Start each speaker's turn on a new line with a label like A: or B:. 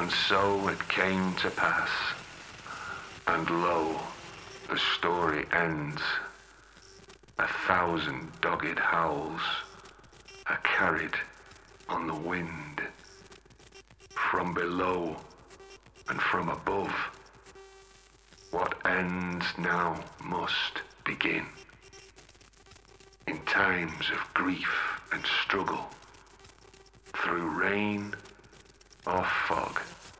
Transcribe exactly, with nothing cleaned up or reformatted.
A: And so it came to pass, and lo, the story ends. A thousand dogged howls are carried on the wind. From below and from above, what ends now must begin. In times of grief and struggle, through rain or fog,